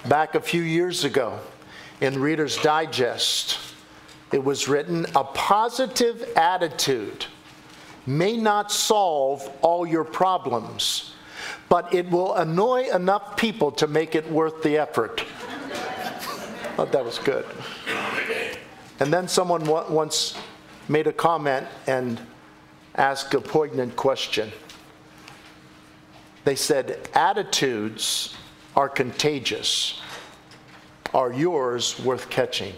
Back a few years ago in Reader's Digest, it was written, "A positive attitude may not solve all your problems, but it will annoy enough people to make it worth the effort." I thought that was good. And then someone once made a comment and asked a poignant question. They said, "Attitudes are contagious. Are yours worth catching?"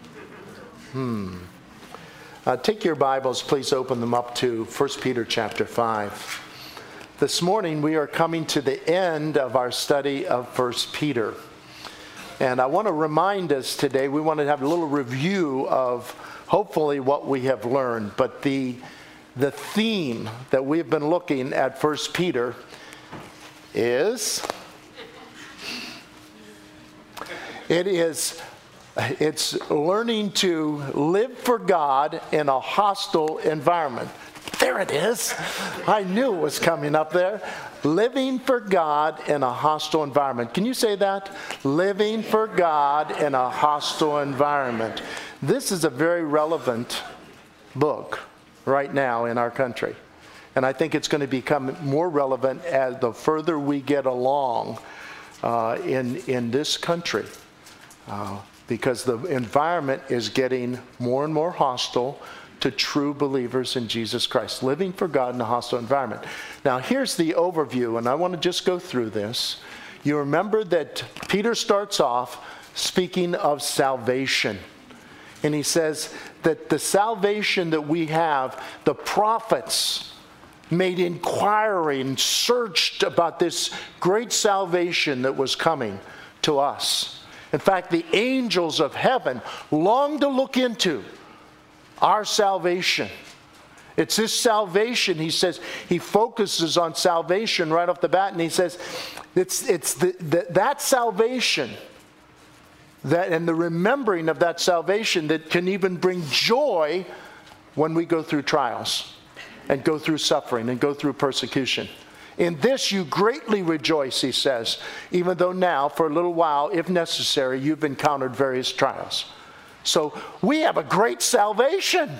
Take your Bibles, please open them up to 1 Peter chapter 5. This morning we are coming to the end of our study of 1 Peter. And I want to remind us today, we want to have a little review of hopefully what we have learned. But the theme that we've been looking at 1 Peter is... It's learning to live for God in a hostile environment. There it is. I knew it was coming up there. Living for God in a hostile environment. Can you say that? Living for God in a hostile environment. This is a very relevant book right now in our country. And I think it's going to become more relevant as the further we get along in this country. Because the environment is getting more and more hostile to true believers in Jesus Christ. Living for God in a hostile environment. Now here's the overview, and I want to just go through this. You remember that Peter starts off speaking of salvation. And he says that the salvation that we have, the prophets made inquiry and searched about this great salvation that was coming to us. In fact, the angels of heaven long to look into our salvation. It's this salvation, he says, he focuses on salvation right off the bat, and he says, it's that salvation, that and the remembering of that salvation that can even bring joy when we go through trials, and go through suffering, and go through persecution. In this you greatly rejoice, he says, even though now, for a little while, if necessary, you've encountered various trials. So we have a great salvation.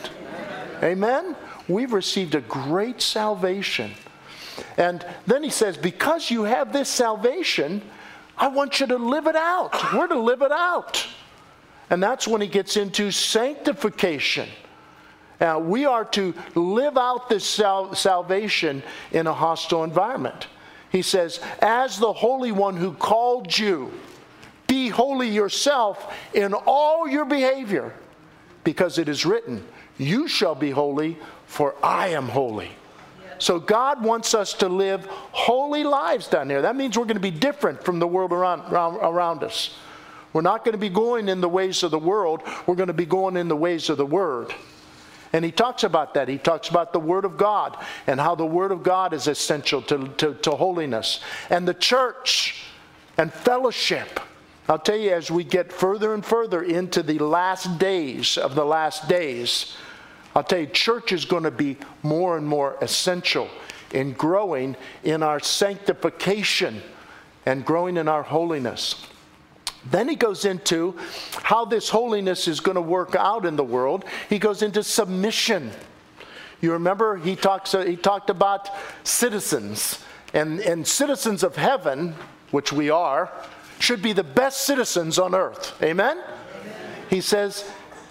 Amen? We've received a great salvation. And then he says, because you have this salvation, I want you to live it out. We're to live it out. And that's when he gets into sanctification. Now, we are to live out this salvation in a hostile environment. He says, as the Holy One who called you, be holy yourself in all your behavior, because it is written, you shall be holy, for I am holy. So God wants us to live holy lives down here. That means we're going to be different from the world around us. We're not going to be going in the ways of the world. We're going to be going in the ways of the Word. And he talks about that. He talks about the Word of God and how the Word of God is essential to holiness. And the church and fellowship. I'll tell you, as we get further and further into the last days of the last days, I'll tell you, church is going to be more and more essential in growing in our sanctification and growing in our holiness. Then he goes into how this holiness is going to work out in the world. He goes into submission. You remember he talked about citizens. And citizens of heaven, which we are, should be the best citizens on earth. Amen? He says,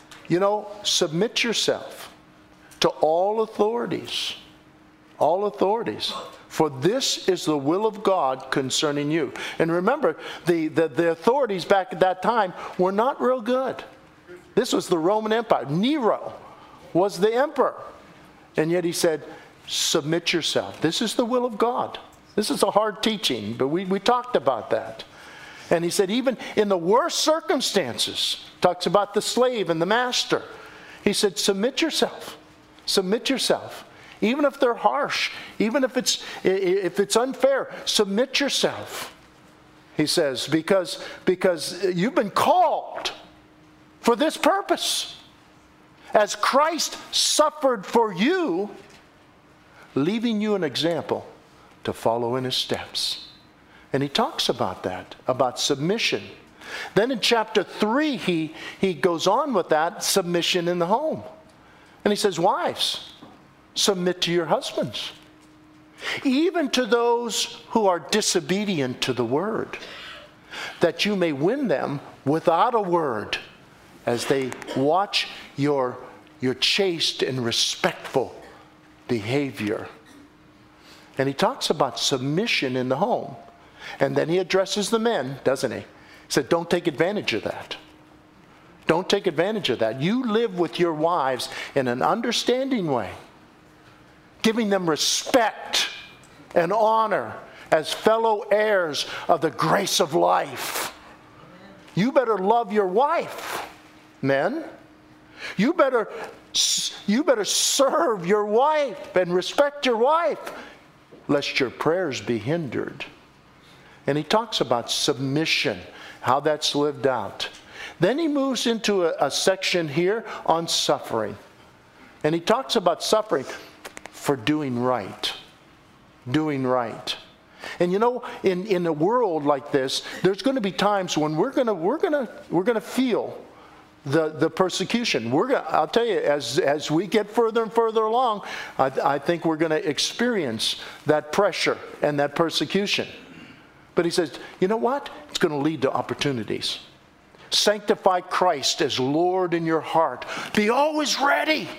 submit yourself to all authorities. All authorities. For this is the will of God concerning you. And remember, the authorities back at that time were not real good. This was the Roman Empire. Nero was the emperor. And yet he said, submit yourself. This is the will of God. This is a hard teaching, but we talked about that. And he said, even in the worst circumstances, talks about the slave and the master. He said, submit yourself. Submit yourself. Even if they're harsh, even if it's unfair, submit yourself. He says, because you've been called for this purpose. As Christ suffered for you, leaving you an example to follow in his steps. And he talks about that, about submission. Then in chapter 3, he goes on with that, submission in the home. And he says, wives, submit to your husbands, even to those who are disobedient to the word, that you may win them without a word, as they watch your chaste and respectful behavior. And he talks about submission in the home. And then he addresses the men, doesn't he? He said, don't take advantage of that. Don't take advantage of that. You live with your wives in an understanding way, giving them respect and honor as fellow heirs of the grace of life. You better love your wife, men. You better serve your wife and respect your wife, lest your prayers be hindered. And he talks about submission, how that's lived out. Then he moves into a section here on suffering. And he talks about suffering for doing right. Doing right. And you know, in a world like this, there's going to be times when we're going to feel the persecution. I'll tell you, as we get further and further along, I think we're going to experience that pressure and that persecution. But he says, you know what? It's going to lead to opportunities. Sanctify Christ as Lord in your heart. Be always ready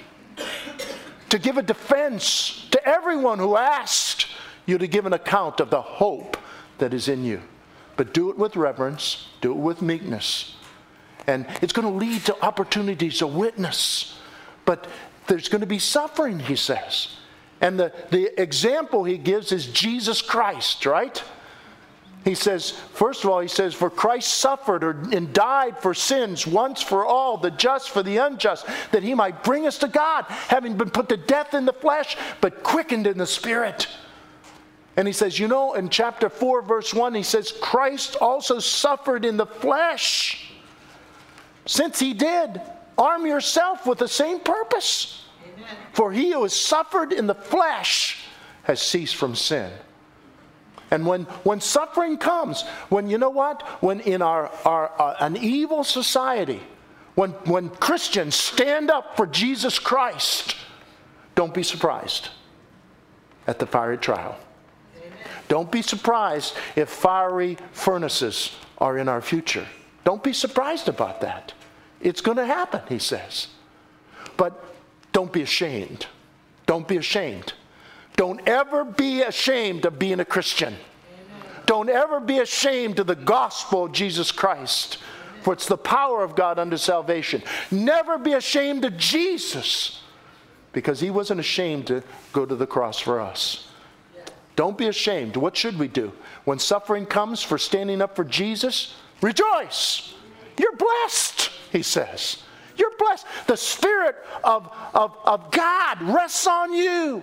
to give a defense to everyone who asks you to give an account of the hope that is in you. But do it with reverence. Do it with meekness. And it's going to lead to opportunities to witness. But there's going to be suffering, he says. And the example he gives is Jesus Christ, right? He says, first of all, he says, for Christ suffered and died for sins once for all, the just for the unjust, that he might bring us to God, having been put to death in the flesh, but quickened in the spirit. And he says, you know, in chapter 4, verse 1, he says, Christ also suffered in the flesh. Since he did, arm yourself with the same purpose. Amen. For he who has suffered in the flesh has ceased from sin. And when suffering comes, when you know what? When in an evil society, when Christians stand up for Jesus Christ, don't be surprised at the fiery trial. Amen. Don't be surprised if fiery furnaces are in our future. Don't be surprised about that. It's going to happen, he says. But don't be ashamed. Don't be ashamed. Don't ever be ashamed of being a Christian. Amen. Don't ever be ashamed of the gospel of Jesus Christ. Amen. For it's the power of God unto salvation. Never be ashamed of Jesus, because he wasn't ashamed to go to the cross for us. Yeah. Don't be ashamed. What should we do? When suffering comes for standing up for Jesus, rejoice. You're blessed, he says. You're blessed. The Spirit of God rests on you.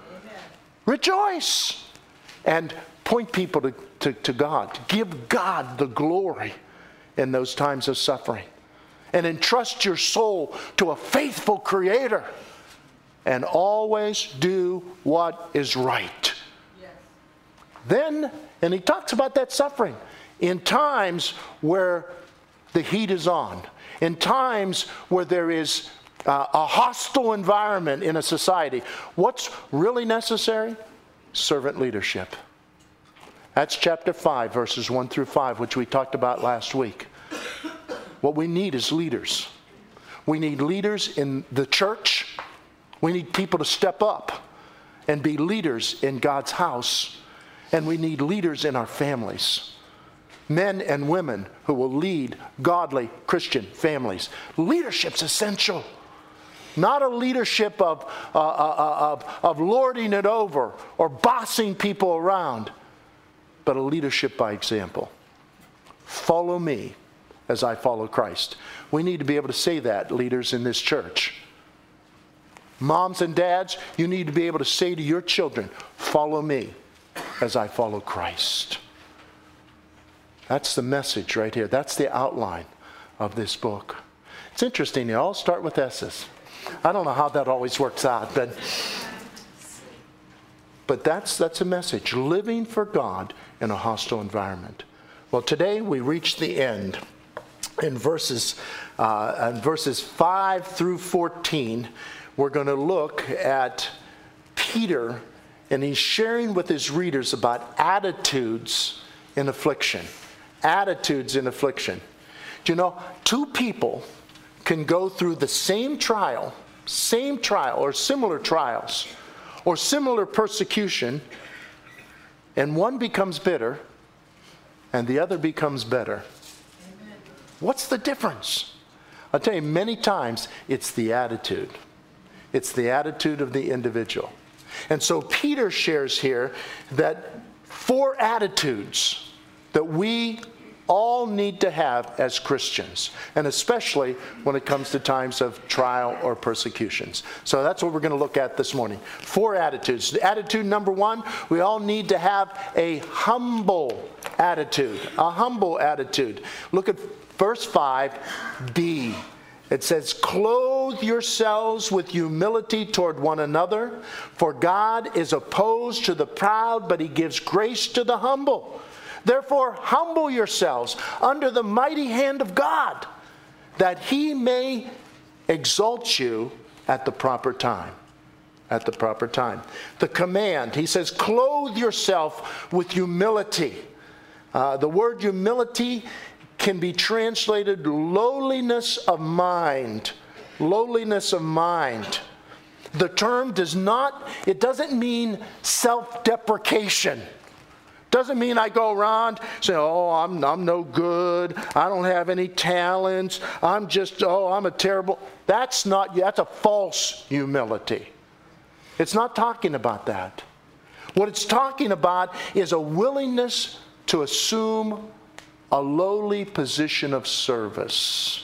Rejoice and point people to God. Give God the glory in those times of suffering. And entrust your soul to a faithful Creator. And always do what is right. Yes. Then, and he talks about that suffering in times where the heat is on. In times where there is a hostile environment in a society. What's really necessary? Servant leadership. That's chapter 5, verses 1 through 5, which we talked about last week. What we need is leaders. We need leaders in the church. We need people to step up and be leaders in God's house. And we need leaders in our families. Men and women who will lead godly Christian families. Leadership's essential. Not a leadership of lording it over or bossing people around, but a leadership by example. Follow me as I follow Christ. We need to be able to say that, leaders in this church. Moms and dads, you need to be able to say to your children, follow me as I follow Christ. That's the message right here. That's the outline of this book. It's interesting. They all start with S's. I don't know how that always works out, but But that's a message, living for God in a hostile environment. Well, today we reach the end. In verses 5 through 14, we're going to look at Peter, and he's sharing with his readers about attitudes in affliction. Attitudes in affliction. Do you know, two people can go through the same trial, or similar trials, or similar persecution, and one becomes bitter, and the other becomes better. Amen. What's the difference? I'll tell you, many times, it's the attitude. It's the attitude of the individual. And so Peter shares here that 4 attitudes that we all need to have as Christians, and especially when it comes to times of trial or persecutions. So that's what we're going to look at this morning. 4 attitudes. Attitude number 1, we all need to have a humble attitude. A humble attitude. Look at verse 5b. It says, "Clothe yourselves with humility toward one another, for God is opposed to the proud, but he gives grace to the humble. Therefore, humble yourselves under the mighty hand of God, that he may exalt you at the proper time." At the proper time. The command, he says, clothe yourself with humility. The word humility can be translated lowliness of mind. Lowliness of mind. The term doesn't mean self-deprecation. Doesn't mean I go around saying, oh, I'm no good. I don't have any talents. I'm a terrible. That's a false humility. It's not talking about that. What it's talking about is a willingness to assume a lowly position of service.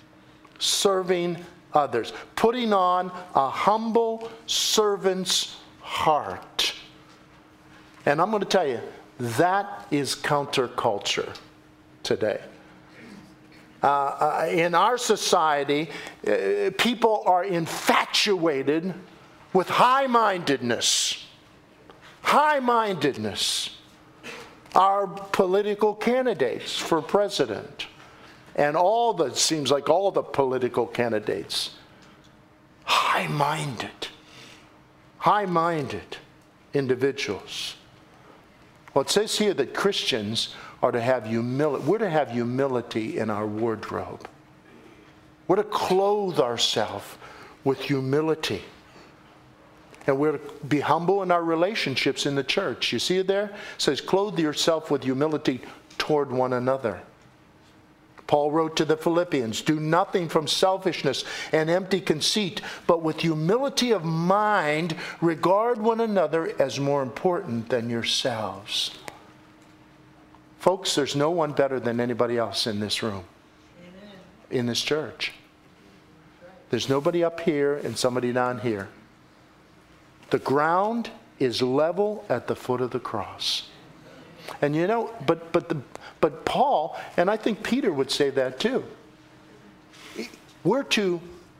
Serving others. Putting on a humble servant's heart. And I'm going to tell you, that is counterculture today. In our society, people are infatuated with high-mindedness. High-mindedness. Our political candidates for president, and seems like all the political candidates, high-minded individuals. Well, it says here that Christians are to have humility. We're to have humility in our wardrobe. We're to clothe ourselves with humility. And we're to be humble in our relationships in the church. You see it there? It says, clothe yourself with humility toward one another. Paul wrote to the Philippians, do nothing from selfishness and empty conceit, but with humility of mind, regard one another as more important than yourselves. Folks, there's no one better than anybody else in this room. Amen. In this church. There's nobody up here and somebody down here. The ground is level at the foot of the cross. And you know, but Paul, and I think Peter would say that too. We're to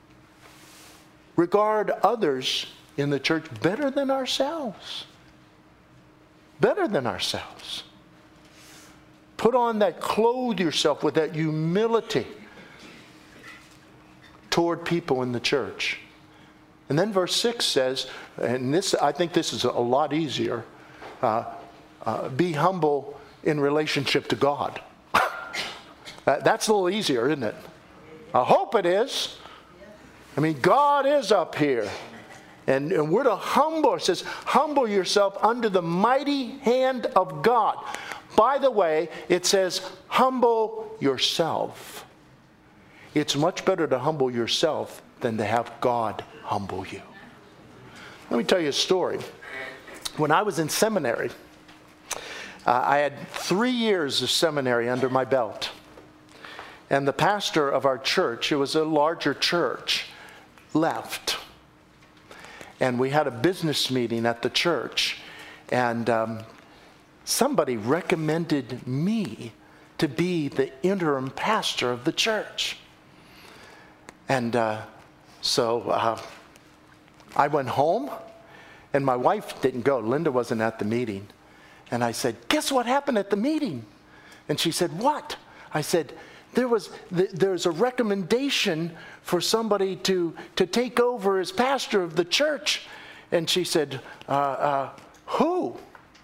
regard others in the church better than ourselves. Better than ourselves. Put on that, clothe yourself with that humility toward people in the church. And then verse 6 says, and I think this is a lot easier, be humble in relationship to God. That's a little easier, isn't it? I hope it is. I mean, God is up here. And we're to humble. It says, humble yourself under the mighty hand of God. By the way, it says, humble yourself. It's much better to humble yourself than to have God humble you. Let me tell you a story. When I was in seminary, I had 3 years of seminary under my belt. And the pastor of our church, it was a larger church, left. And we had a business meeting at the church. And somebody recommended me to be the interim pastor of the church. And so I went home, And my wife didn't go. Linda wasn't at the meeting. And I said, guess what happened at the meeting? And she said, what? I said, there's a recommendation for somebody to take over as pastor of the church. And she said, who?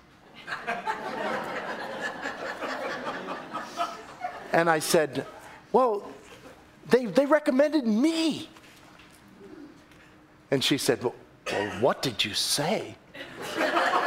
And I said, well, they recommended me. And she said, well, what did you say? And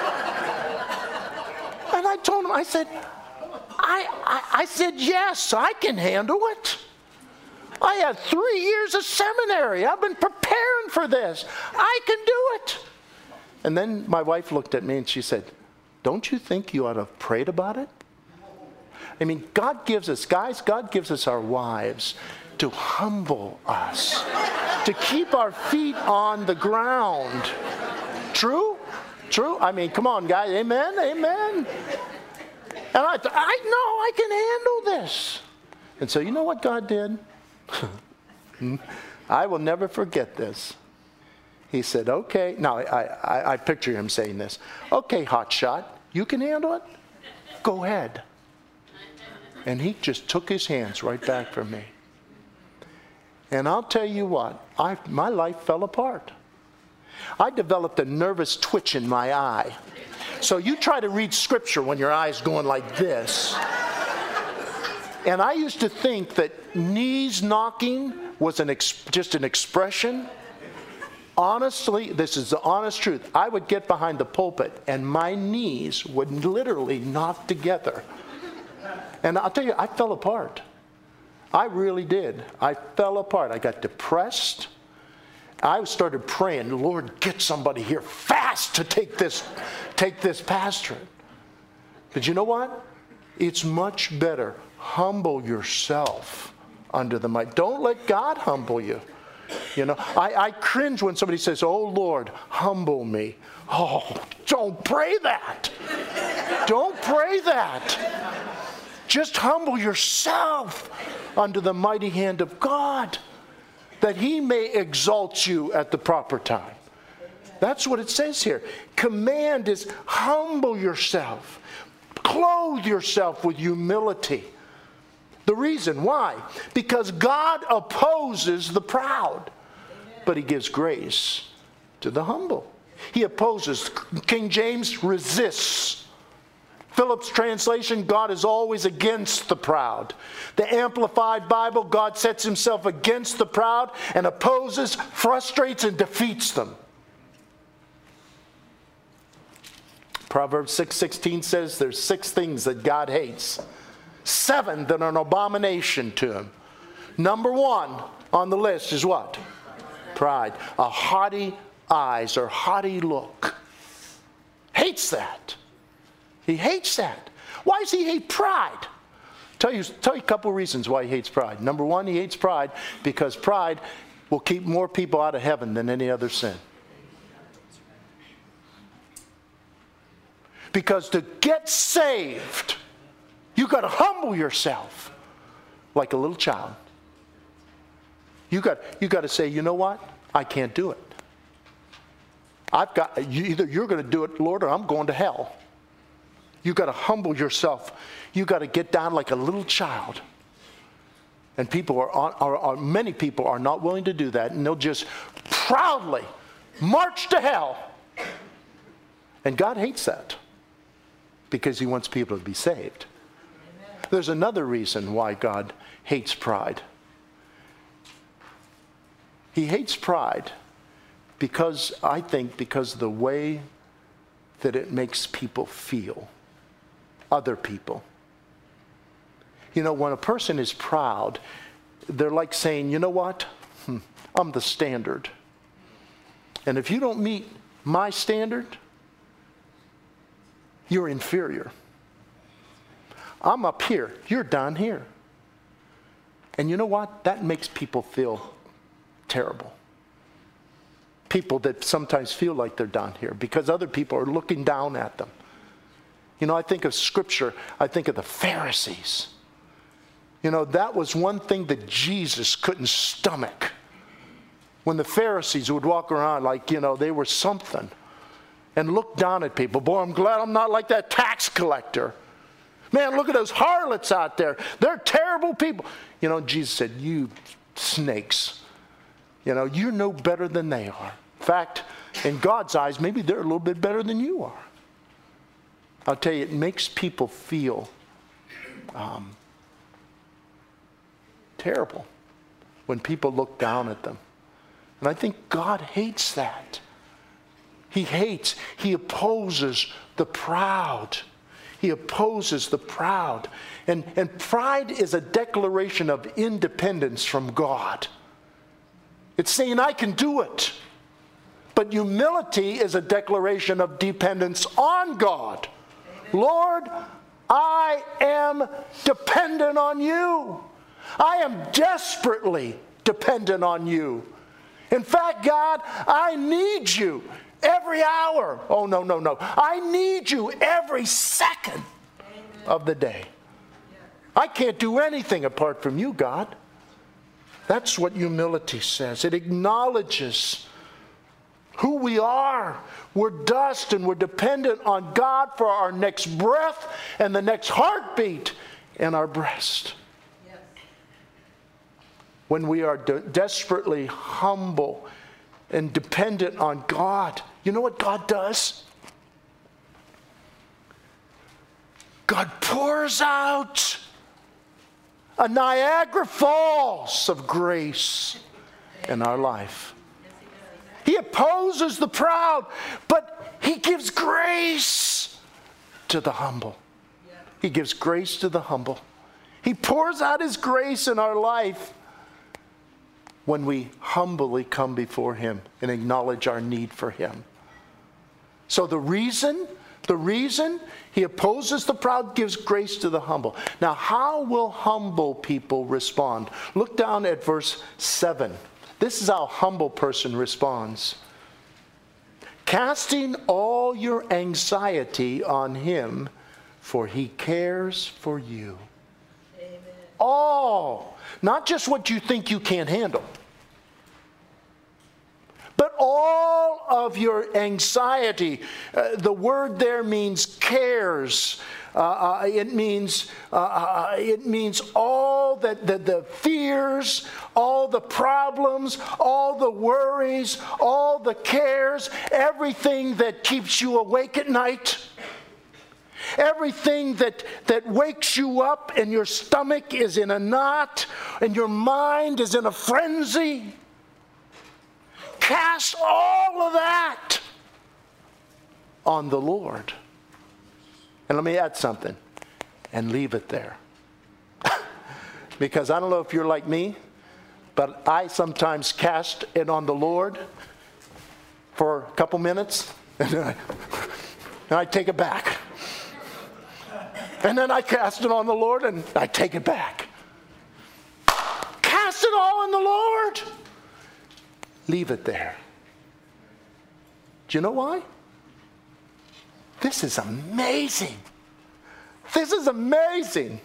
I told him, I said, I said, yes, I can handle it. I had 3 years of seminary. I've been preparing for this. I can do it. And then my wife looked at me and she said, don't you think you ought to have prayed about it? I mean, God gives us our wives to humble us, to keep our feet on the ground. True? True? I mean, come on, guys. Amen? Amen? And I thought, I know I can handle this. And so you know what God did? I will never forget this. He said, okay. Now, I picture him saying this. Okay, hotshot, you can handle it? Go ahead. And he just took his hands right back from me. And I'll tell you what, my life fell apart. I developed a nervous twitch in my eye. So you try to read scripture when your eye's going like this. And I used to think that knees knocking was just an expression. Honestly, this is the honest truth. I would get behind the pulpit and my knees would literally knock together. And I'll tell you, I fell apart. I really did. I fell apart. I got depressed. I started praying, Lord, get somebody here fast to take this pastorate. But you know what? It's much better. Humble yourself under the might. Don't let God humble you. You know, I cringe when somebody says, oh, Lord, humble me. Oh, don't pray that. Don't pray that. Just humble yourself under the mighty hand of God, that he may exalt you at the proper time. That's what it says here. Command is humble yourself. Clothe yourself with humility. The reason why? Because God opposes the proud, but he gives grace to the humble. He opposes. King James resists. Phillips' translation, God is always against the proud. The Amplified Bible, God sets himself against the proud and opposes, frustrates, and defeats them. Proverbs 6:16 says there's 6 things that God hates. 7 that are an abomination to him. Number 1 on the list is what? Pride. A haughty eyes or haughty look. Hates that. He hates that. Why does he hate pride? Tell you a couple of reasons why he hates pride. Number 1, he hates pride because pride will keep more people out of heaven than any other sin. Because to get saved, you got to humble yourself like a little child. You got to say, you know what? I can't do it. Either you're going to do it, Lord, or I'm going to hell. You got to humble yourself. You got to get down like a little child. And many people are not willing to do that, and they'll just proudly march to hell. And God hates that because he wants people to be saved. Amen. There's another reason why God hates pride. He hates pride because of the way that it makes people feel. Other people. You know, when a person is proud, they're like saying, you know what? I'm the standard. And if you don't meet my standard, you're inferior. I'm up here. You're down here. And you know what? That makes people feel terrible. People that sometimes feel like they're down here because other people are looking down at them. You know, I think of Scripture, I think of the Pharisees. You know, that was one thing that Jesus couldn't stomach. When the Pharisees would walk around like, you know, they were something. and look down at people. Boy, I'm glad I'm not like that tax collector. Man, look at those harlots out there. They're terrible people. You know, Jesus said, you snakes. You know, you're no better than they are. In fact, in God's eyes, maybe they're a little bit better than you are. I'll tell you, it makes people feel terrible when people look down at them. And I think God hates that. He opposes the proud. He opposes the proud. And pride is a declaration of independence from God. It's saying, I can do it. But humility is a declaration of dependence on God. Amen. Lord, I am dependent on you. I am desperately dependent on you. In fact, God, I need you every hour. Oh, no. I need you every second of the day. I can't do anything apart from you, God. That's what humility says. It acknowledges who we are. We're dust and we're dependent on God for our next breath and the next heartbeat in our breast. Yes. When we are desperately humble and dependent on God, you know what God does? God pours out a Niagara Falls of grace in our life. He opposes the proud, but He gives grace to the humble. He gives grace to the humble. He pours out His grace in our life when we humbly come before Him and acknowledge our need for Him. So the reason He opposes the proud, gives grace to the humble. Now, how will humble people respond? Look down at verse 7. This is how a humble person responds. Casting all your anxiety on Him, for He cares for you. Amen. All. Not just what you think you can't handle, but all of your anxiety. The word there means cares. It means all the fears, all the problems, all the worries, all the cares, everything that keeps you awake at night. Everything that wakes you up and your stomach is in a knot and your mind is in a frenzy. Cast all of that on the Lord. And let me add something. And leave it there. Because I don't know if you're like me, but I sometimes cast it on the Lord for a couple minutes. And I take it back. And then I cast it on the Lord and I take it back. Cast it all on the Lord. Leave it there. Do you know why? This is amazing. This is amazing.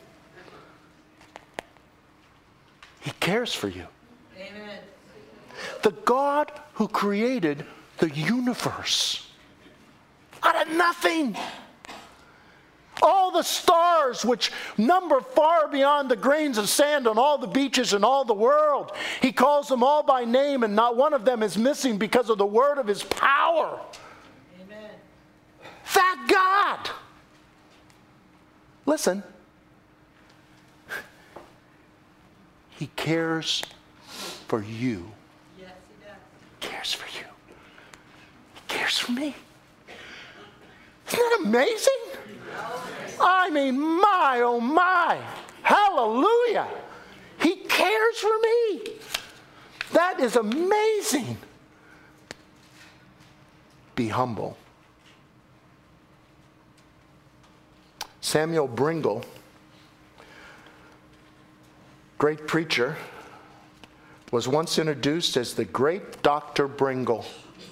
He cares for you. Amen. The God who created the universe out of nothing. All the stars which number far beyond the grains of sand on all the beaches in all the world. He calls them all by name and not one of them is missing because of the word of His power. Amen. That God. Listen. He cares for you. Yes, He does. He cares for you. He cares for me. Isn't that amazing? I mean, my, oh my. Hallelujah. He cares for me. That is amazing. Be humble. Samuel Bringle, great preacher, was once introduced as the great Dr. Bringle.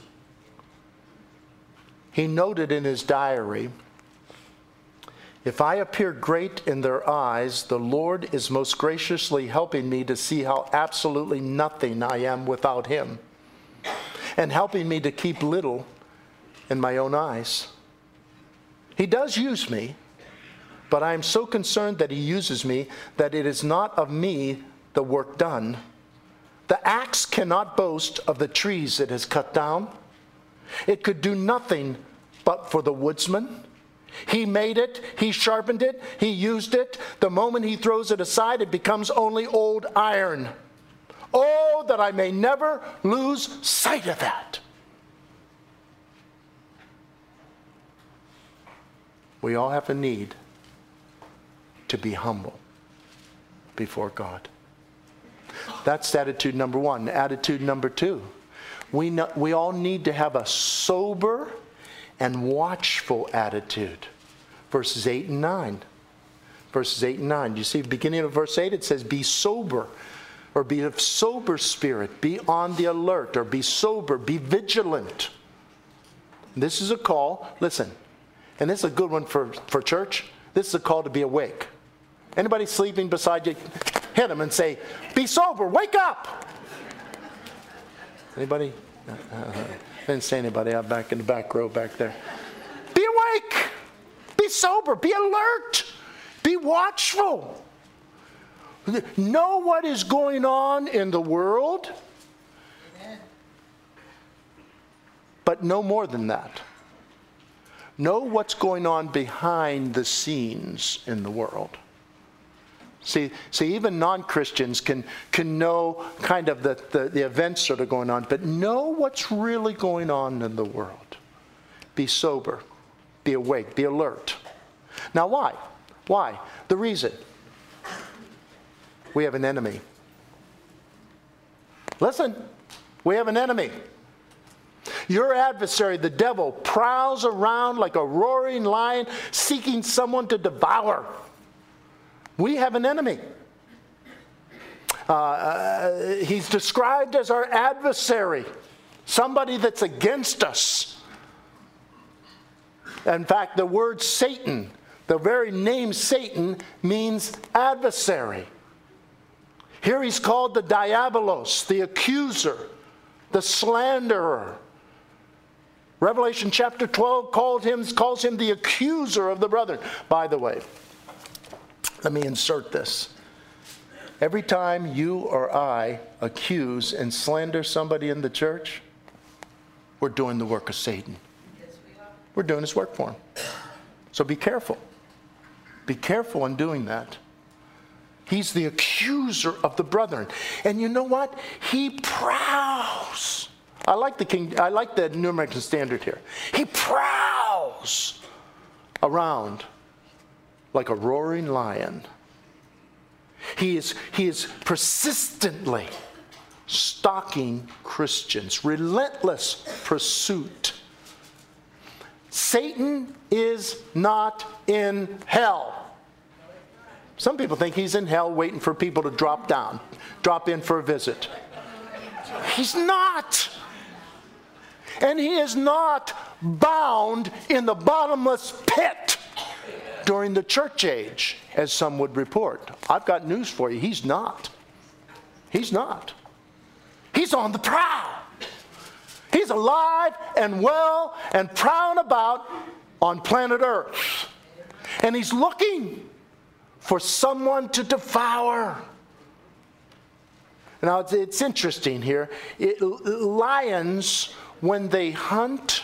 He noted in his diary, "If I appear great in their eyes, the Lord is most graciously helping me to see how absolutely nothing I am without Him, and helping me to keep little in my own eyes. He does use me, but I am so concerned that he uses me that it is not of me the work done. The axe cannot boast of the trees it has cut down. It could do nothing but for the woodsman. He made it, he sharpened it, he used it. The moment he throws it aside, it becomes only old iron. Oh, that I may never lose sight of that. We all have a need to be humble before God. That's attitude number one. Attitude number two. We all need to have a sober and watchful attitude. Verses 8 and 9. Verses 8 and 9. You see, beginning of verse 8, it says, be sober, or be of sober spirit. Be on the alert, or be sober. Be vigilant. This is a call, listen, and this is a good one for church. This is a call to be awake. Anybody sleeping beside you, hit them and say, be sober, wake up. Anybody? Didn't say anybody out back in the back row back there. Be awake. Be sober. Be alert. Be watchful. Know what is going on in the world. Amen. But no more than that. Know what's going on behind the scenes in the world. See, even non-Christians can know kind of the events that are going on, but know what's really going on in the world. Be sober, be awake, be alert. Now why? Why? The reason. We have an enemy. Listen, we have an enemy. Your adversary, the devil, prowls around like a roaring lion seeking someone to devour. We have an enemy. He's described as our adversary, somebody that's against us. In fact, the word Satan, the very name Satan, means adversary. Here he's called the diabolos, the accuser, the slanderer. Revelation chapter 12 calls him the accuser of the brethren. By the way, let me insert this. Every time you or I accuse and slander somebody in the church, we're doing the work of Satan. We're doing his work for him. So be careful. Be careful in doing that. He's the accuser of the brethren. And you know what? He prowls. I like the New American Standard here. He prowls around like a roaring lion. He is persistently stalking Christians. Relentless pursuit. Satan is not in hell. Some people think he's in hell waiting for people to drop in for a visit. He's not. And he is not bound in the bottomless pit during the church age, as some would report. I've got news for you. He's not. He's not. He's on the prowl. He's alive and well and prowling about on planet Earth. And he's looking for someone to devour. Now, it's interesting here. Lions, when they hunt,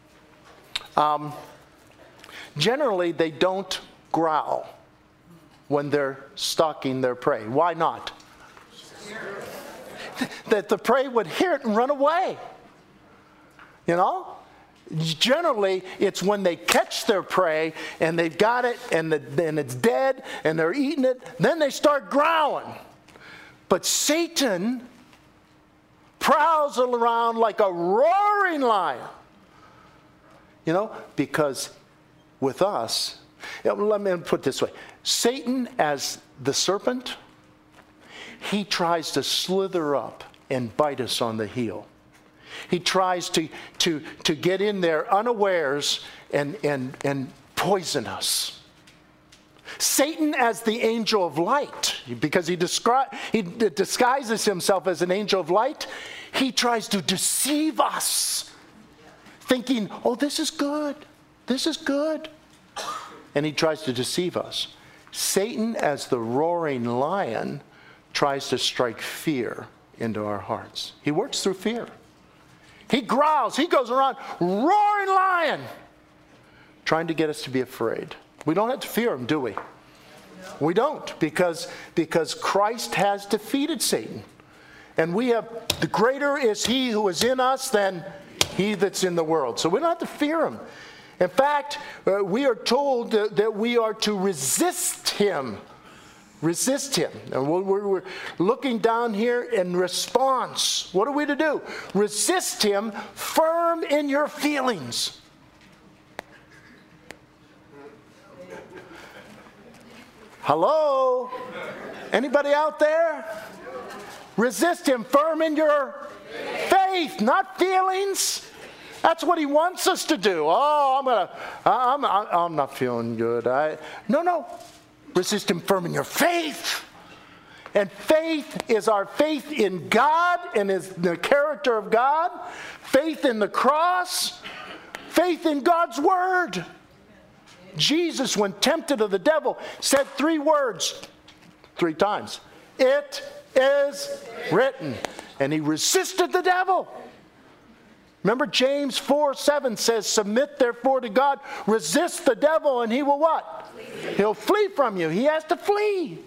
generally they don't growl when they're stalking their prey. Why not? That the prey would hear it and run away. You know? Generally, it's when they catch their prey and they've got it and it's dead and they're eating it, then they start growling. But Satan prowls around like a roaring lion. You know, because with us, let me put it this way. Satan, as the serpent, he tries to slither up and bite us on the heel. He tries to get in there unawares and poison us. Satan, as the angel of light, because he disguises himself as an angel of light, he tries to deceive us, thinking, oh, this is good. This is good. And he tries to deceive us. Satan, as the roaring lion, tries to strike fear into our hearts. He works through fear. He growls. He goes around, roaring lion, trying to get us to be afraid. We don't have to fear him, do we? We don't, because Christ has defeated Satan. And we have, the greater is he who is in us than he that's in the world. So we don't have to fear him. In fact, we are told that we are to resist him. Resist him. And we're looking down here in response. What are we to do? Resist him firm in your feelings. Hello? Anybody out there? Resist him firm in your faith, not feelings. That's what he wants us to do. Oh, I'm not feeling good. No. Resist him firm in your faith. And faith is our faith in God and is the character of God. Faith in the cross. Faith in God's word. Jesus, when tempted of the devil, said 3 words 3 times. It is written. And he resisted the devil. Remember James 4:7 says, submit therefore to God, resist the devil, and he will what? Flee. He'll flee from you. He has to flee.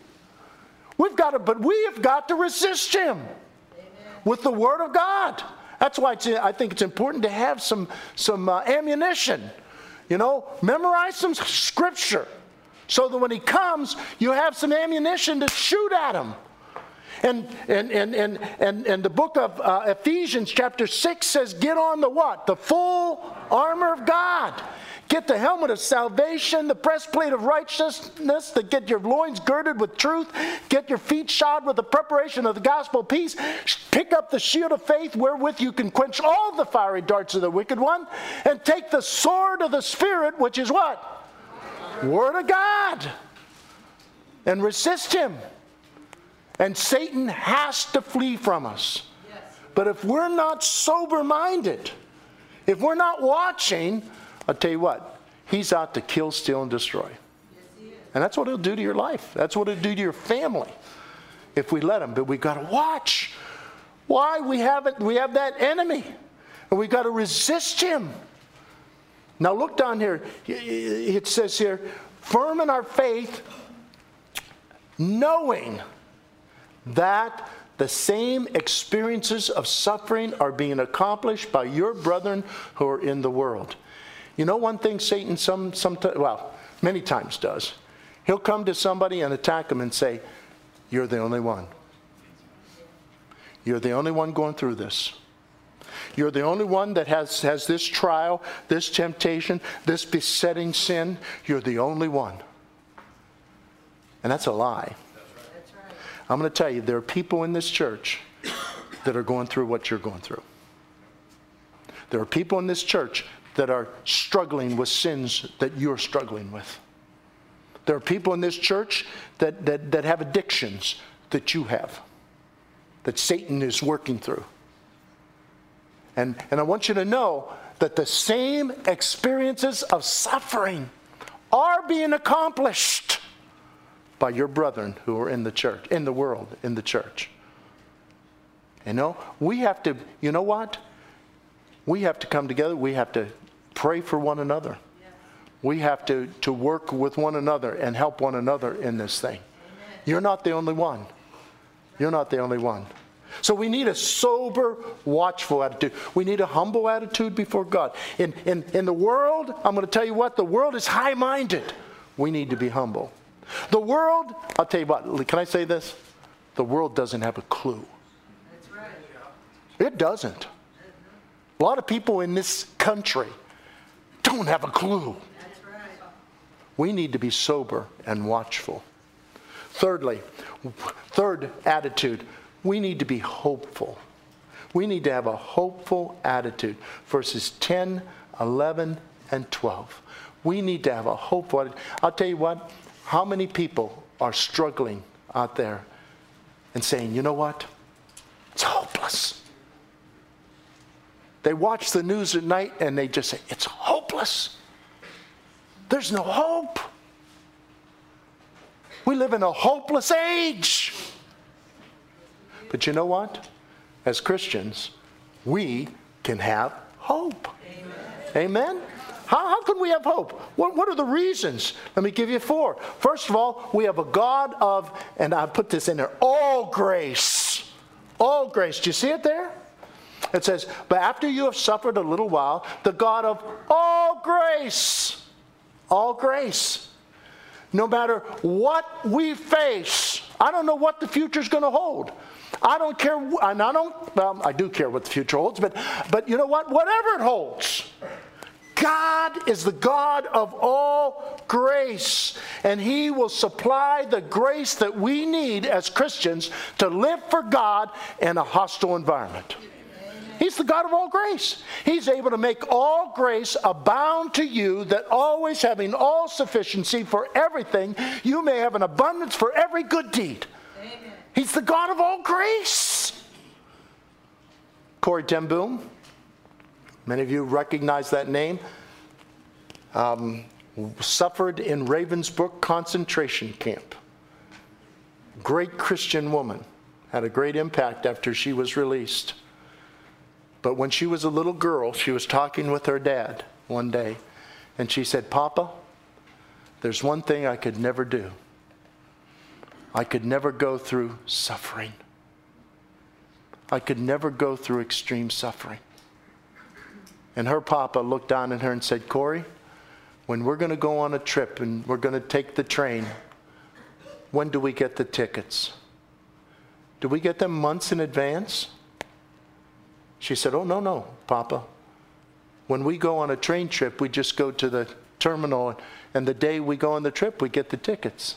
But we have got to resist him. Amen. With the word of God. That's why I think it's important to have some ammunition. Memorize some scripture so that when he comes, you have some ammunition to shoot at him. And the book of Ephesians chapter 6 says, get on the what? The full armor of God. Get the helmet of salvation, the breastplate of righteousness, to get your loins girded with truth, get your feet shod with the preparation of the gospel of peace, pick up the shield of faith wherewith you can quench all the fiery darts of the wicked one, and take the sword of the Spirit, which is what? Word of God. And resist him. And Satan has to flee from us. Yes. But if we're not sober-minded, if we're not watching, I'll tell you what, he's out to kill, steal, and destroy. Yes, he is. And that's what he'll do to your life. That's what he'll do to your family if we let him. But we've got to watch. Why? We have that enemy. And we've got to resist him. Now look down here. It says here, firm in our faith, knowing that the same experiences of suffering are being accomplished by your brethren who are in the world. You know one thing Satan many times does? He'll come to somebody and attack them and say, you're the only one. You're the only one going through this. You're the only one that has this trial, this temptation, this besetting sin. You're the only one. And that's a lie. I'm going to tell you, there are people in this church that are going through what you're going through. There are people in this church that are struggling with sins that you're struggling with. There are people in this church that have addictions that you have, that Satan is working through. And I want you to know that the same experiences of suffering are being accomplished by your brethren who are in the church, in the world, in the church. We have to, you know what? We have to come together. We have to pray for one another. Yes. We have to work with one another and help one another in this thing. Amen. You're not the only one. You're not the only one. So we need a sober, watchful attitude. We need a humble attitude before God. In the world, I'm going to tell you what, the world is high-minded. We need to be humble. The world, I'll tell you what, can I say this? The world doesn't have a clue. That's right. It doesn't. A lot of people in this country don't have a clue. That's right. We need to be sober and watchful. Thirdly, third attitude, we need to be hopeful. We need to have a hopeful attitude. Verses 10, 11, and 12. We need to have a hopeful attitude. I'll tell you what, how many people are struggling out there and saying, you know what? It's hopeless. They watch the news at night and they just say, it's hopeless. There's no hope. We live in a hopeless age. But you know what? As Christians, we can have hope. Amen? How can we have hope? What are the reasons? Let me give you 4. First of all, we have a God of, and I put this in there, all grace. All grace. Do you see it there? It says, but after you have suffered a little while, the God of all grace. All grace. No matter what we face, I don't know what the future's going to hold. I don't care, and I do care what the future holds, but you know what? Whatever it holds, God is the God of all grace, and He will supply the grace that we need as Christians to live for God in a hostile environment. He's the God of all grace. He's able to make all grace abound to you, that always having all sufficiency for everything, you may have an abundance for every good deed. Amen. He's the God of all grace. Corrie ten Boom, many of you recognize that name, suffered in Ravensbrück concentration camp. Great Christian woman, had a great impact after she was released. But when she was a little girl, she was talking with her dad one day, and she said, Papa, there's one thing I could never do. I could never go through suffering. I could never go through extreme suffering. And her papa looked down at her and said, Corrie, when we're going to go on a trip and we're going to take the train, when do we get the tickets? Do we get them months in advance? She said, oh, no, Papa. When we go on a train trip, we just go to the terminal, and the day we go on the trip, we get the tickets.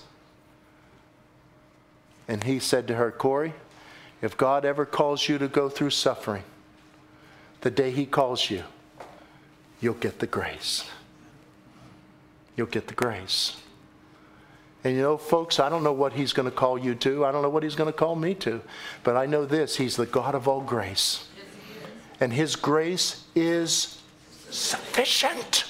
And he said to her, Corrie, if God ever calls you to go through suffering, the day He calls you, you'll get the grace. You'll get the grace. And you know, folks, I don't know what He's going to call you to. I don't know what He's going to call me to. But I know this, He's the God of all grace. And His grace is sufficient.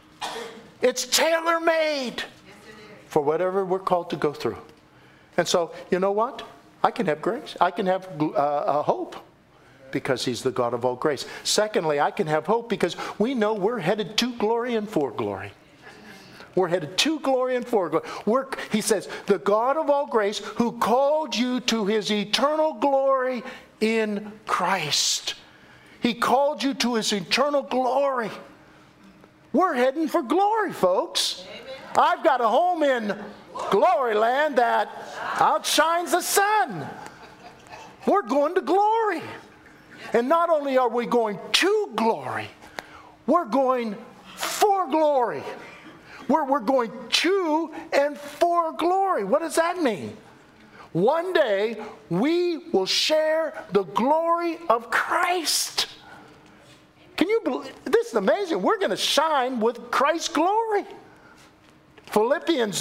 It's tailor-made for whatever we're called to go through. And so, you know what? I can have grace. I can have hope because He's the God of all grace. Secondly, I can have hope because we know we're headed to glory and for glory. We're headed to glory and for glory. He says, the God of all grace who called you to His eternal glory in Christ. He called you to His eternal glory. We're heading for glory, folks. Amen. I've got a home in glory land that outshines the sun. We're going to glory. And not only are we going to glory, we're going for glory. We're going to and for glory. What does that mean? One day, we will share the glory of Christ. Can you believe? This is amazing. We're going to shine with Christ's glory. Philippians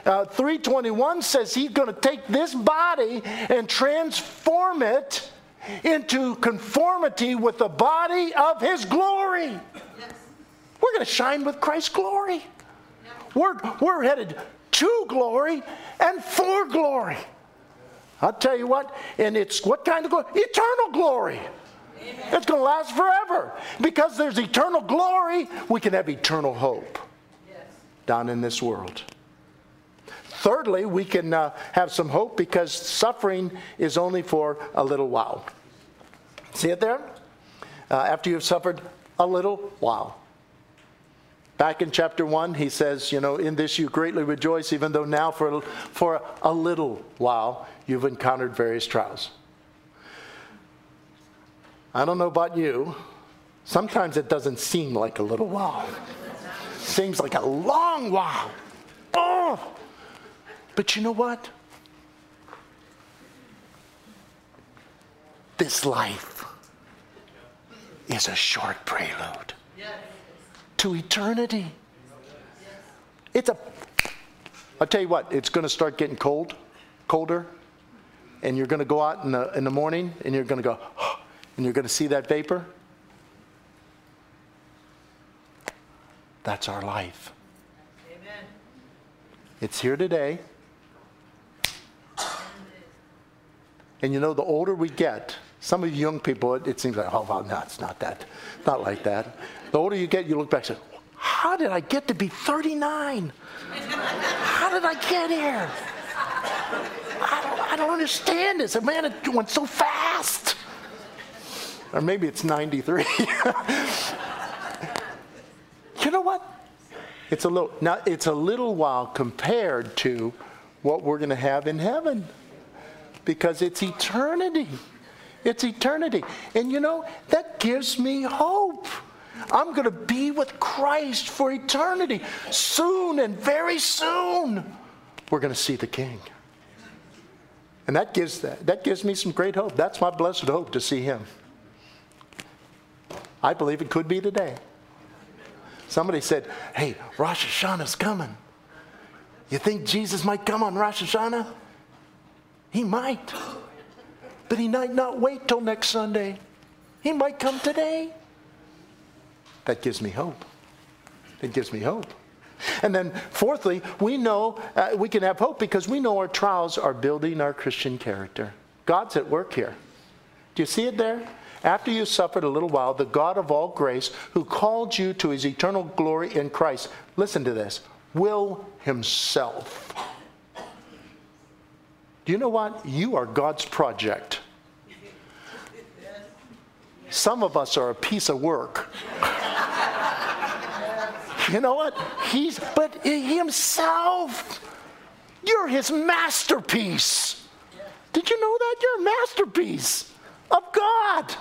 3:21 says He's going to take this body and transform it into conformity with the body of His glory. Yes. We're going to shine with Christ's glory. We're headed to glory and for glory. I'll tell you what, and it's what kind of glory? Eternal glory. Amen. It's going to last forever. Because there's eternal glory, we can have eternal hope down in this world. Thirdly, we can have some hope because suffering is only for a little while. See it there? After you've suffered a little while. Back in chapter 1, he says, in this you greatly rejoice, even though now for a little while you've encountered various trials. I don't know about you. Sometimes it doesn't seem like a little while. It seems like a long while. Oh! But you know what? This life is a short prelude to eternity. I'll tell you what, it's going to start getting colder, and you're going to go out in the morning, and you're going to go, and you're going to see that vapor. That's our life. Amen. It's here today. And you know, the older we get, some of you young people, it seems like, oh, well, no, it's not that. Not like that. The older you get, you look back and say, how did I get to be 39? How did I get here? I don't understand this. Man, it went so fast. Or maybe it's 93. You know what? It's a little while compared to what we're going to have in heaven. Because it's eternity. It's eternity. And you know, that gives me hope. I'm going to be with Christ for eternity. Soon and very soon, we're going to see the King. And that gives me some great hope. That's my blessed hope, to see him. I believe it could be today. Somebody said, hey, Rosh Hashanah's coming. You think Jesus might come on Rosh Hashanah? He might. But he might not wait till next Sunday. He might come today. That gives me hope. It gives me hope. And then fourthly, we know we can have hope because we know our trials are building our Christian character. God's at work here. Do you see it there? After you suffered a little while, the God of all grace, who called you to his eternal glory in Christ, listen to this, will himself. Do you know what? You are God's project. Some of us are a piece of work. You know what? But he himself, you're his masterpiece. Did you know that? You're a masterpiece of God.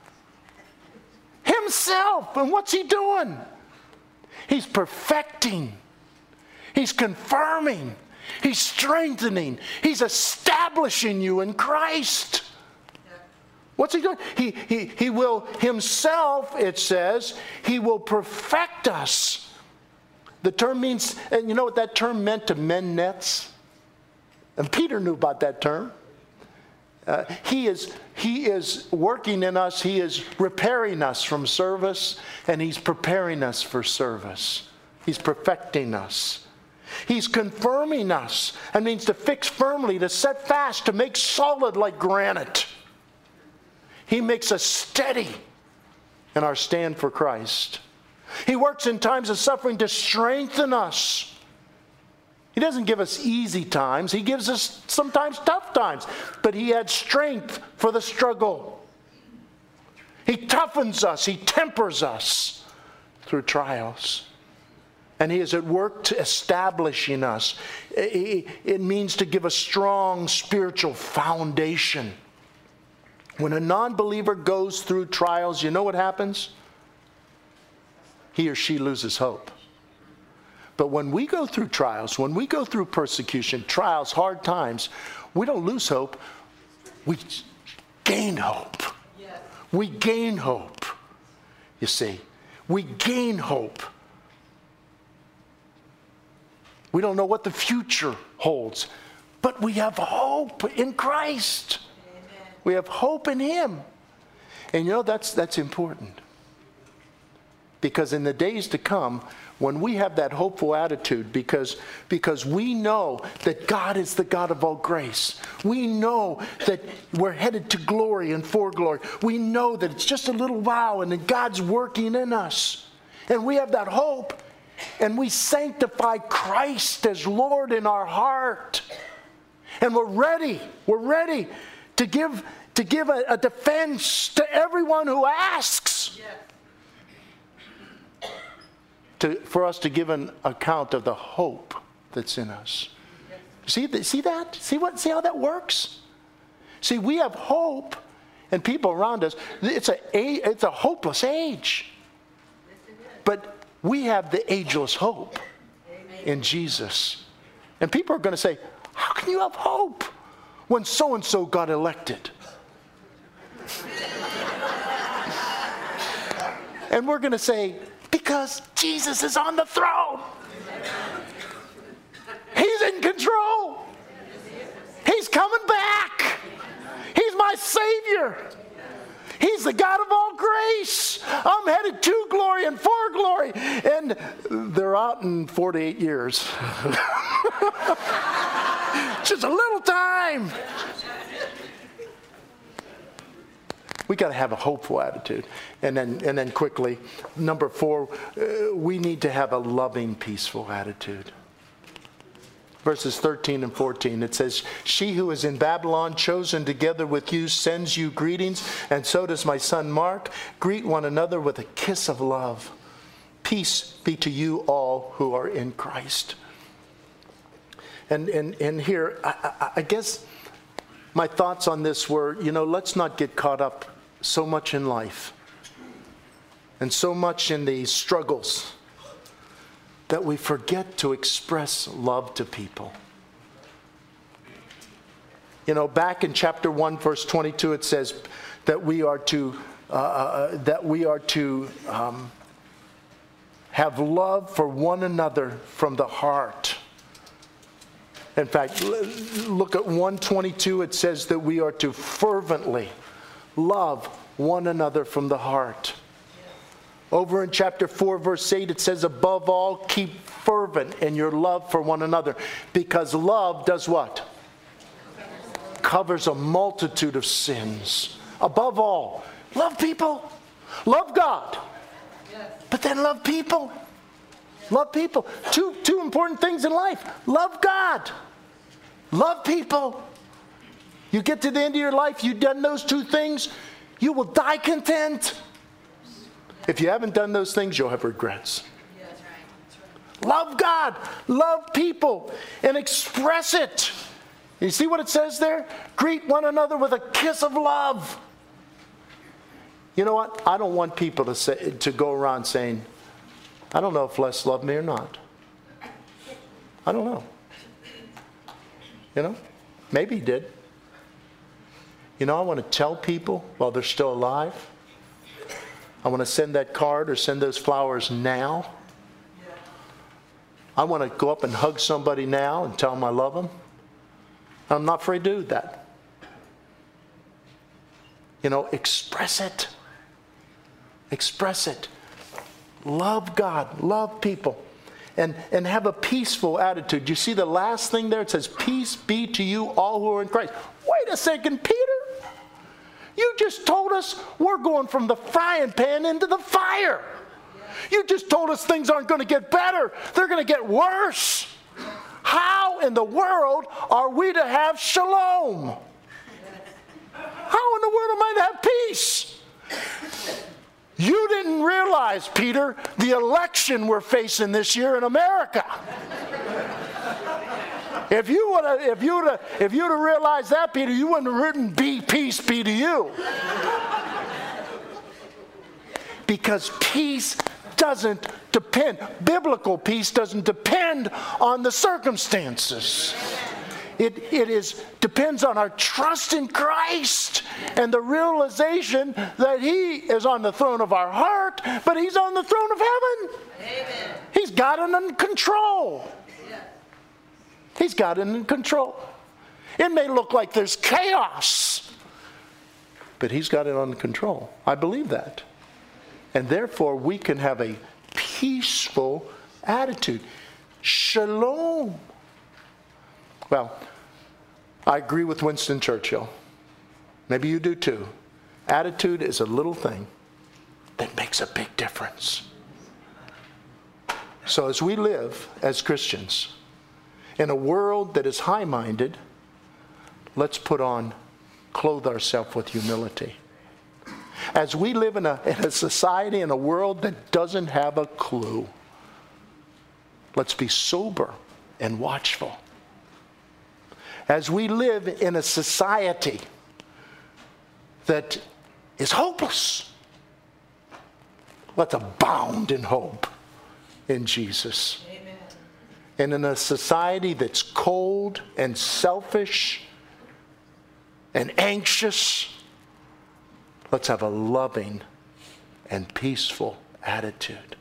Himself. And what's he doing? He's perfecting. He's confirming. He's strengthening. He's establishing you in Christ. What's he doing? He will himself, it says, he will perfect us. The term means, and you know what that term meant, to mend nets? And Peter knew about that term. He is working in us. He is repairing us from service, and he's preparing us for service. He's perfecting us. He's confirming us. That means to fix firmly, to set fast, to make solid like granite. He makes us steady in our stand for Christ. He works in times of suffering to strengthen us. He doesn't give us easy times. He gives us sometimes tough times. But he adds strength for the struggle. He toughens us. He tempers us through trials. And he is at work to establishing us. It means to give a strong spiritual foundation. When a non-believer goes through trials, you know what happens? He or she loses hope. But when we go through trials, when we go through persecution, trials, hard times, we don't lose hope. We gain hope. Yes. We gain hope. You see, we gain hope. We don't know what the future holds, but we have hope in Christ. Amen. We have hope in him. And you know, that's important. Because in the days to come, when we have that hopeful attitude, because we know that God is the God of all grace. We know that we're headed to glory and for glory. We know that it's just a little while and that God's working in us. And we have that hope. And we sanctify Christ as Lord in our heart. And we're ready to give a defense to everyone who asks. Yeah. For us to give an account of the hope that's in us. See that? See how that works? See, we have hope, and people around us, it's a hopeless age. But we have the ageless hope in Jesus. And people are going to say, how can you have hope when so-and-so got elected? And we're going to say, because Jesus is on the throne. He's in control. He's coming back. He's my Savior. He's the God of all grace. I'm headed to glory and for glory. And they're out in 48 years. Just a little time. We got to have a hopeful attitude. And then quickly, number 4, we need to have a loving, peaceful attitude. Verses 13 and 14, it says, she who is in Babylon, chosen together with you, sends you greetings, and so does my son Mark. Greet one another with a kiss of love. Peace be to you all who are in Christ. And here, I guess my thoughts on this were, let's not get caught up so much in life and so much in the struggles that we forget to express love to people. Back in chapter 1, verse 22, it says that we are to have love for one another from the heart. In fact, look at 1:22. It says that we are to fervently love one another from the heart. Over in chapter 4, verse 8, it says, above all, keep fervent in your love for one another. Because love does what? Covers a multitude of sins. Above all, love people. Love God. But then love people. Love people. Two important things in life. Love God. Love people. You get to the end of your life, you've done those 2 things, you will die content. If you haven't done those things, you'll have regrets. Yeah, that's right. Love God, love people, and express it. You see what it says there? Greet one another with a kiss of love. You know what? I don't want people to go around saying, I don't know if Les loved me or not. I don't know. Maybe he did. I want to tell people while they're still alive. I want to send that card or send those flowers now. I want to go up and hug somebody now and tell them I love them. I'm not afraid to do that. Express it. Express it. Love God. Love people. And have a peaceful attitude. You see the last thing there? It says, peace be to you all who are in Christ. Wait a second, Peter. You just told us we're going from the frying pan into the fire. You just told us things aren't going to get better. They're going to get worse. How in the world are we to have shalom? How in the world am I to have peace? You didn't realize, Peter, the election we're facing this year in America. If you would have realized that, Peter, you wouldn't have written peace be to you. Because peace doesn't depend, biblical peace doesn't depend on the circumstances. It depends on our trust in Christ and the realization that He is on the throne of our heart, but He's on the throne of heaven. Amen. He's got it under control. He's got it in control. It may look like there's chaos, but He's got it under control. I believe that. And therefore, we can have a peaceful attitude. Shalom. Well, I agree with Winston Churchill. Maybe you do too. Attitude is a little thing that makes a big difference. So as we live as Christians in a world that is high-minded, let's clothe ourselves with humility. As we live in a society, in a world that doesn't have a clue, let's be sober and watchful. As we live in a society that is hopeless, let's abound in hope in Jesus. Amen. And in a society that's cold and selfish and anxious, let's have a loving and peaceful attitude.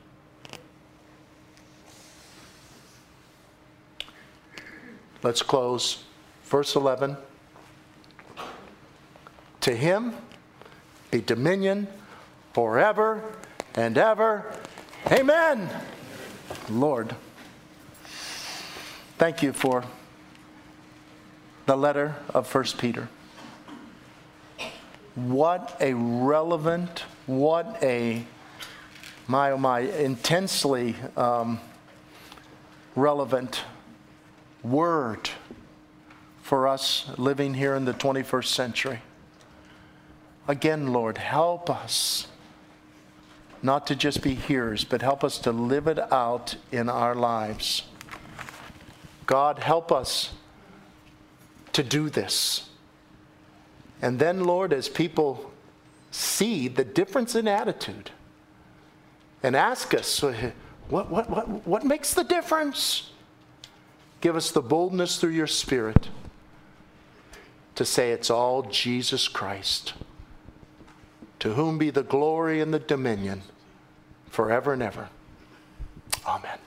Let's close. Verse 11. To Him a dominion forever and ever. Amen. Lord, thank you for the letter of 1 Peter. What a relevant, what a, intensely relevant word for us living here in the 21st century. Again, Lord, help us not to just be hearers, but help us to live it out in our lives. God, help us to do this. And then, Lord, as people see the difference in attitude and ask us, what makes the difference? Give us the boldness through your Spirit to say it's all Jesus Christ, to whom be the glory and the dominion forever and ever. Amen.